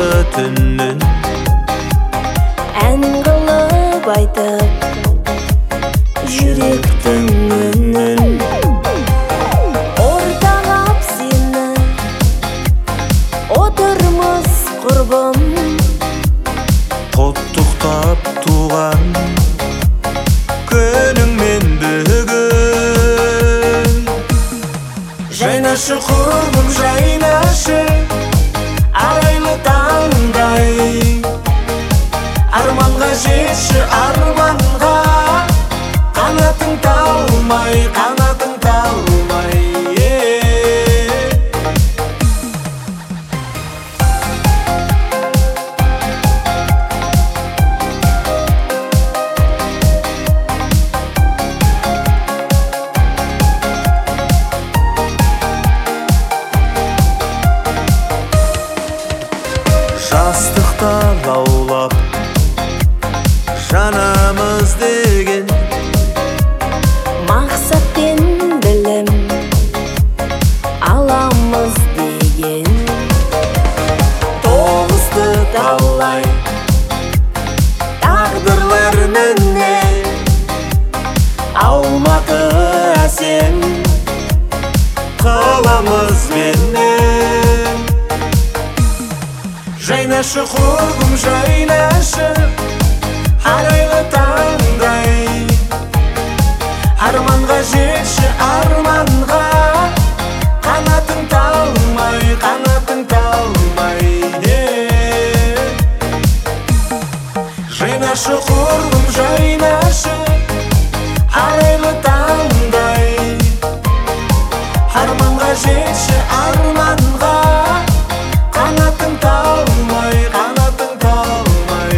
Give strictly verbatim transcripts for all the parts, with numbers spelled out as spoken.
түннен ән қылып айтып жүректің үнін орталап сені отырмыз құрбым құттықтап туған күніңмен бүгін жайнашы құрбым жайнашы арайлы таңдай арманға жетші арманға қанатың талмай қанатың талмай жастықта лаулап жанамыз деген мақсат пен білім аламыз деген тоғысты талай тағдырлар міне алматы әсем қаламыз менен жайнашы құрбым жайнашы арайлы таңдай арманға жетші арманға қанатың талмай қанатың талмай жайнашы құрбым жайнашы арайлы таңдай арманға жетші арманға қанатың талмай қанатың талмай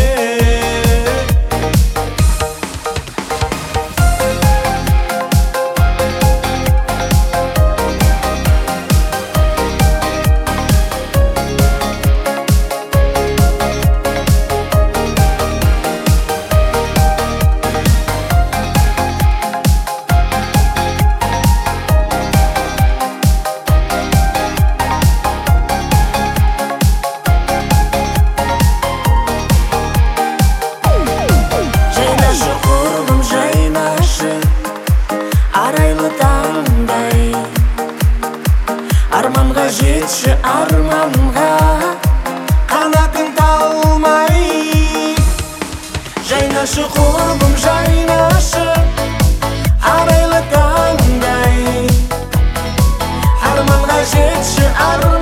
жайнашы құрбым жайнашы арайлы таңдай арманға жетші арманға қанатың талмай жайнашы құрбым жайнашы арайлы таңдай арманға жетші арманға